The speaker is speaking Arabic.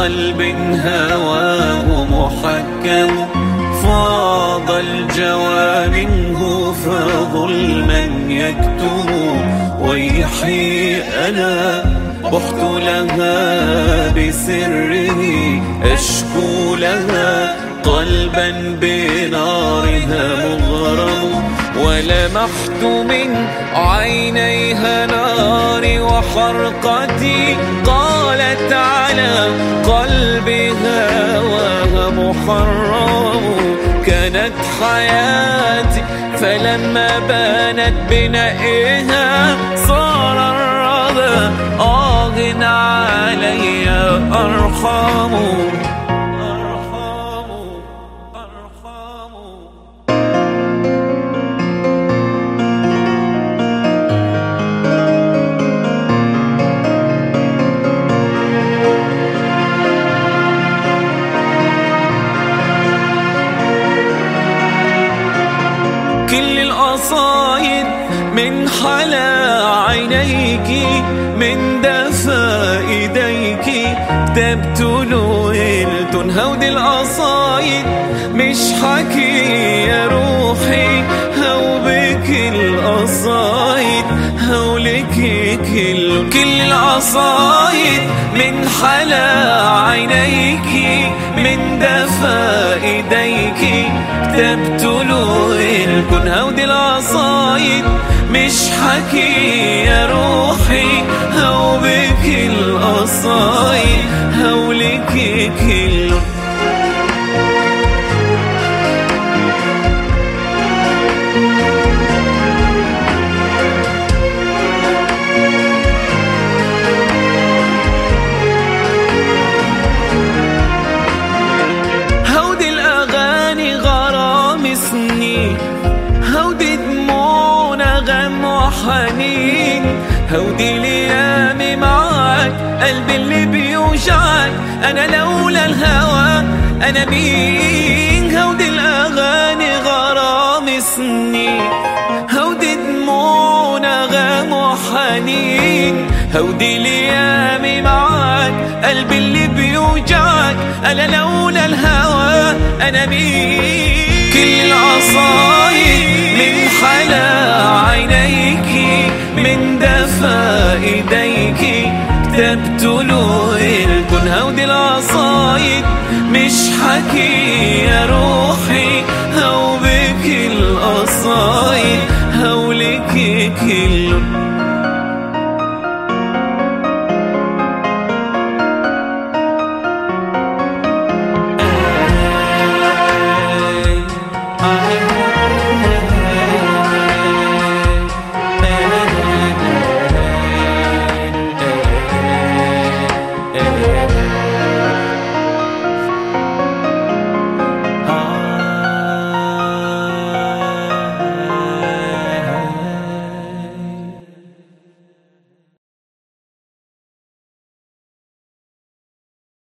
قلب هواه محكم فاض الجوى منه فظلما يكتم. ويحي أنا بحت لها بسره أشكو لها قلبا بنارها مغرم. ولمحت من عينيها ناري وحرقتي قالت على قلبها وها محرم. كانت حياتي فلما بانت بنائها صار الرضا علي أرحم. كل القصايد من حلا عينيك من دفا ايديك كتبت لويلتن. هودي القصايد مش حكي يا روحي هو بك القصايد هولك كل القصايد من حلا عينيك من دفا ايديك كتبت لويلكن. هودي القصايد مش حكي يا روحي هو بك القصايد هولك كل. هودي الأغاني غرام سنين هودي دموع نغم وحنين هودي ليامي معاك قلبي اللي بيوجعك أنا لولا الهوى أنا مين. هودي الأغاني غرام سنين هودي دموع نغم وحنين هودي ليامي معاك قلبي اللي بيوجعك أنا لولا الهوى أنا مين. كل القصايد من حلا عينيك من دفا ايديك كتبت لويلكن. هودي القصايد مش حكي يا روحي هو بك القصايد هولك كل.